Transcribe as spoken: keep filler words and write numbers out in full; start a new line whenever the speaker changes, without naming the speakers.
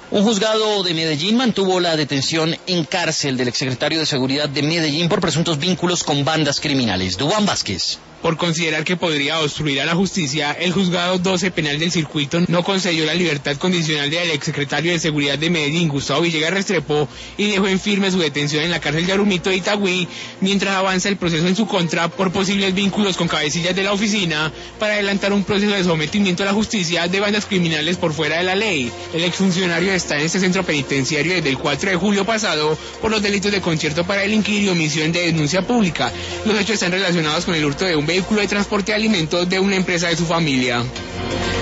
Un juzgado de Medellín mantuvo la detención en cárcel del exsecretario de Seguridad de Medellín por presuntos vínculos con bandas criminales. Duván Vázquez.
Por considerar que podría obstruir a la justicia, el juzgado doce penal del circuito no concedió la libertad condicional del exsecretario de Seguridad de Medellín, Gustavo Villegas Restrepo, y dejó en firme su detención en la cárcel de Arumito de Itagüí, mientras avanza el proceso en su contra por posibles vínculos con cabecillas de la oficina para adelantar un proceso de sometimiento a la justicia de bandas criminales por fuera de la ley. El exfuncionario está en este centro penitenciario desde el cuatro de julio pasado por los delitos de concierto para delinquir y omisión de denuncia pública. Los hechos están relacionados con el hurto de un vehículo de transporte de alimentos de una empresa de su familia.